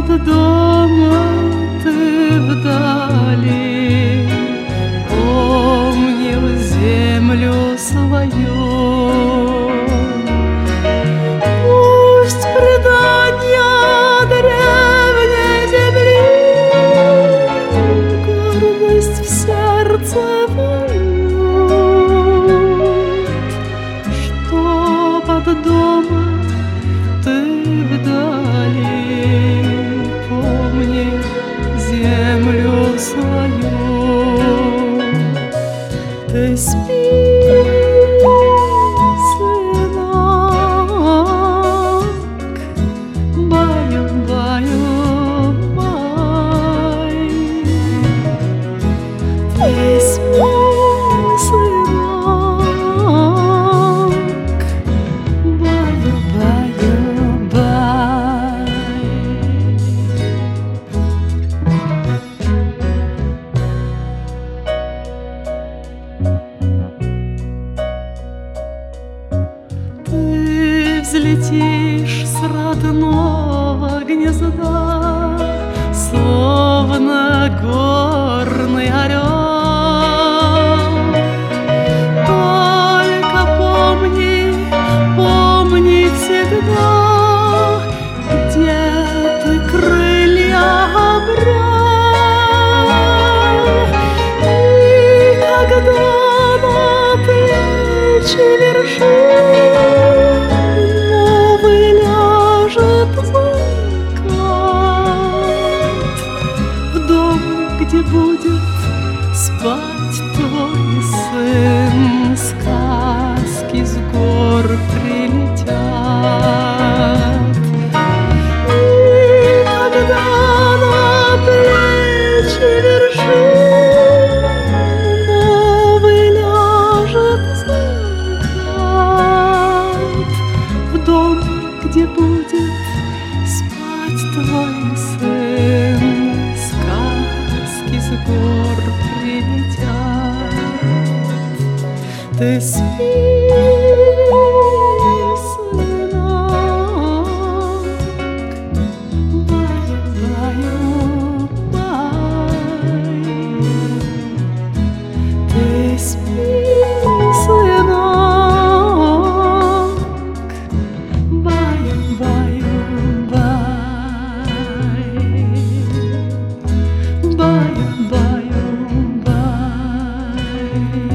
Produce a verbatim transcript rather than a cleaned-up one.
дома ты вдали, помнил землю свою. Пусть предания древней земли гордость в сердце поют, что под дома ты вдали, помни землю свою. Ты спи, сынок, баю-баю-бай. Ты спи, сынок, баю-баю-бай. Ты взлетишь с родного гнезда, словно горный орел. Только помни, помни всегда, где ты крылья обрел. И когда на плечи вершин новый ляжет закат, в дом, где будет спать твой сын, сказки с гор прилетят. И когда на плечи вершин новый ляжет закат, в дом, где будет спать твой сын, сказки с гор прилетят. Ты спи, сынок, баю-баю-бай. Ты спи, сынок, баю-баю-бай. Баю-баю-бай.